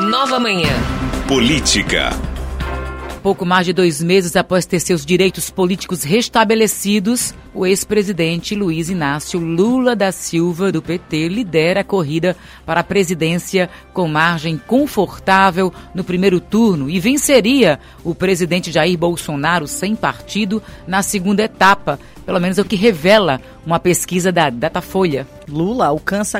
Nova Manhã. Política. Pouco mais de 2 meses após ter seus direitos políticos restabelecidos, o ex-presidente Luiz Inácio Lula da Silva, do PT, lidera a corrida para a presidência com margem confortável no primeiro turno e venceria o presidente Jair Bolsonaro sem partido na segunda etapa, pelo menos é o que revela uma pesquisa da Datafolha. Lula alcança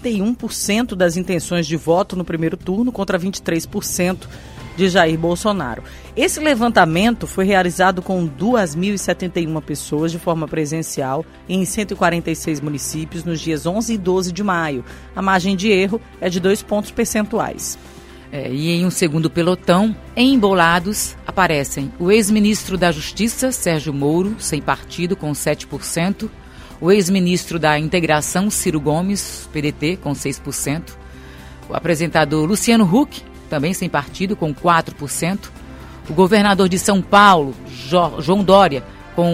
41% das intenções de voto no primeiro turno contra 23% de Jair Bolsonaro. Esse levantamento foi realizado com 2.071 pessoas de forma presencial em 146 municípios nos dias 11 e 12 de maio. A margem de erro é de 2 pontos percentuais. E em um segundo pelotão, embolados, aparecem o ex-ministro da Justiça, Sérgio Moro, sem partido, com 7%, o ex-ministro da Integração, Ciro Gomes, PDT, com 6%, o apresentador Luciano Huck, também sem partido, com 4%, o governador de São Paulo, João Dória,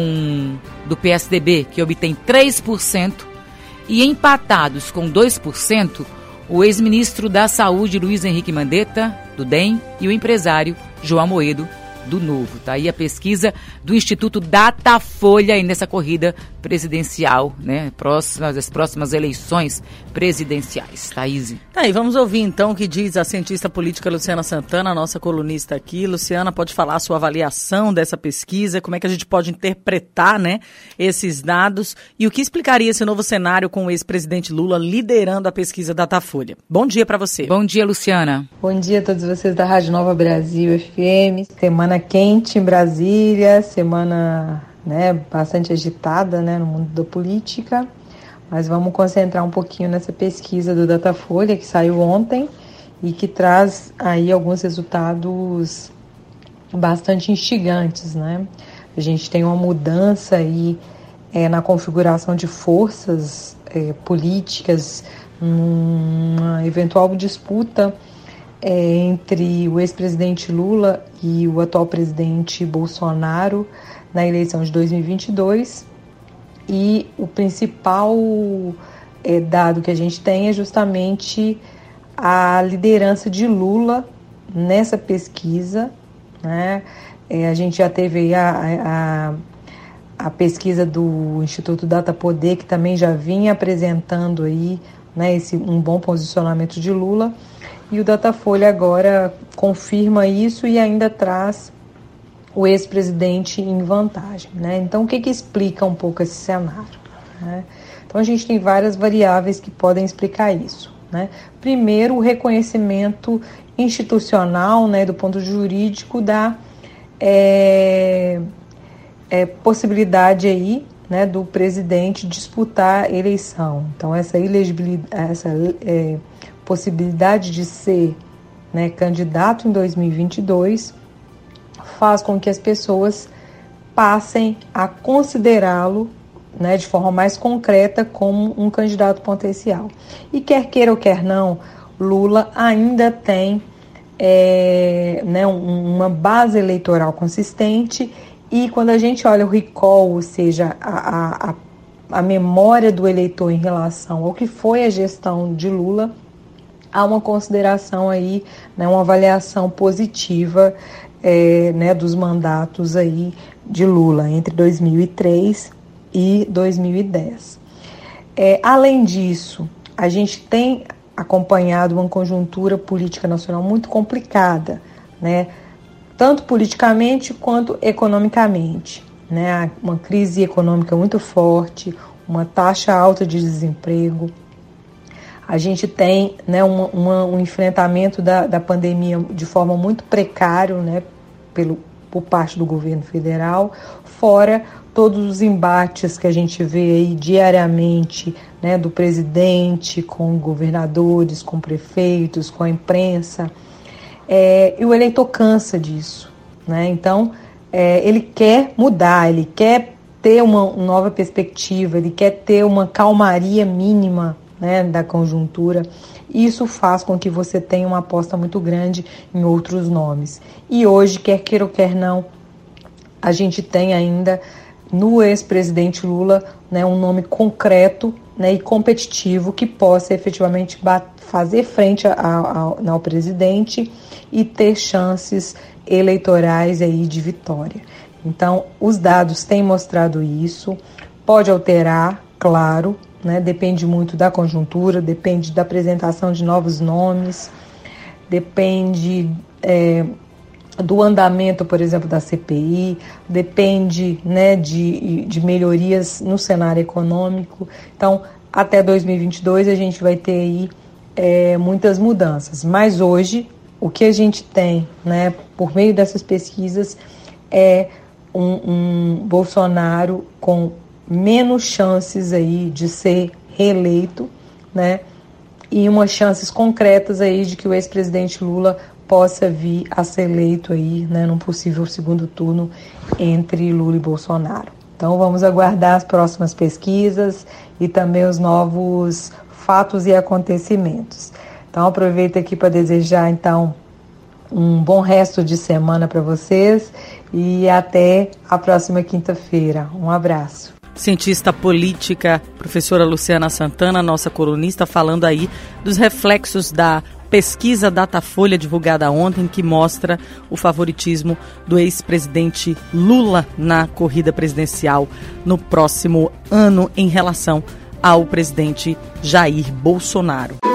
do PSDB, que obtém 3%, e empatados com 2%, o ex-ministro da Saúde, Luiz Henrique Mandetta, do DEM, e o empresário João Amoedo, do Novo. Está aí a pesquisa do Instituto Datafolha nessa corrida presidencial, né? As próximas eleições presidenciais. Thaís. Tá aí, vamos ouvir então o que diz a cientista política Luciana Santana, nossa colunista aqui. Luciana, pode falar a sua avaliação dessa pesquisa, como é que a gente pode interpretar, né, esses dados e o que explicaria esse novo cenário com o ex-presidente Lula liderando a pesquisa Datafolha. Bom dia para você. Bom dia, Luciana. Bom dia a todos vocês da Rádio Nova Brasil FM. Semana quente em Brasília, semana, né, bastante agitada, né, no mundo da política, mas vamos concentrar um pouquinho nessa pesquisa do Datafolha que saiu ontem e que traz aí alguns resultados bastante instigantes, né? A gente tem uma mudança aí na configuração de forças políticas, uma eventual disputa entre o ex-presidente Lula e o atual presidente Bolsonaro na eleição de 2022, e o principal dado que a gente tem é justamente a liderança de Lula nessa pesquisa, né? A gente já teve a pesquisa do Instituto Datapoder, que também já vinha apresentando aí, né, um bom posicionamento de Lula. E o Datafolha agora confirma isso e ainda traz o ex-presidente em vantagem, né? Então, o que explica um pouco esse cenário, né? Então, a gente tem várias variáveis que podem explicar isso, né? Primeiro, o reconhecimento institucional, né, do ponto jurídico da possibilidade aí, né, do presidente disputar a eleição. Então, essa possibilidade de ser, né, candidato em 2022 faz com que as pessoas passem a considerá-lo, né, de forma mais concreta como um candidato potencial. E quer queira ou quer não, Lula ainda tem né, uma base eleitoral consistente, e quando a gente olha o recall, ou seja, a memória do eleitor em relação ao que foi a gestão de Lula, há uma consideração aí, né, uma avaliação positiva né, dos mandatos aí de Lula entre 2003 e 2010. Além disso, a gente tem acompanhado uma conjuntura política nacional muito complicada, né, tanto politicamente quanto economicamente, né, uma crise econômica muito forte, uma taxa alta de desemprego. A gente tem, né, um enfrentamento da pandemia de forma muito precário, né, por parte do governo federal, fora todos os embates que a gente vê aí diariamente, né, do presidente com governadores, com prefeitos, com a imprensa. E o eleitor cansa disso, né? Então, ele quer mudar, ele quer ter uma nova perspectiva, ele quer ter uma calmaria mínima, né, da conjuntura. Isso faz com que você tenha uma aposta muito grande em outros nomes. E hoje, quer queira ou quer não, a gente tem ainda no ex-presidente Lula, né, um nome concreto, né, e competitivo que possa efetivamente fazer frente ao presidente e ter chances eleitorais aí de vitória. Então, os dados têm mostrado isso, pode alterar, claro, né, depende muito da conjuntura, depende da apresentação de novos nomes, depende do andamento, por exemplo, da CPI, depende, né, de melhorias no cenário econômico. Então, até 2022 a gente vai ter aí muitas mudanças. Mas hoje, o que a gente tem, né, por meio dessas pesquisas é um Bolsonaro com menos chances aí de ser reeleito, né, e umas chances concretas aí de que o ex-presidente Lula possa vir a ser eleito aí, né, num possível segundo turno entre Lula e Bolsonaro. Então vamos aguardar as próximas pesquisas e também os novos fatos e acontecimentos. Então aproveito aqui para desejar então um bom resto de semana para vocês e até a próxima quinta-feira. Um abraço. Cientista política, professora Luciana Santana, nossa colunista, falando aí dos reflexos da pesquisa Datafolha divulgada ontem, que mostra o favoritismo do ex-presidente Lula na corrida presidencial no próximo ano em relação ao presidente Jair Bolsonaro.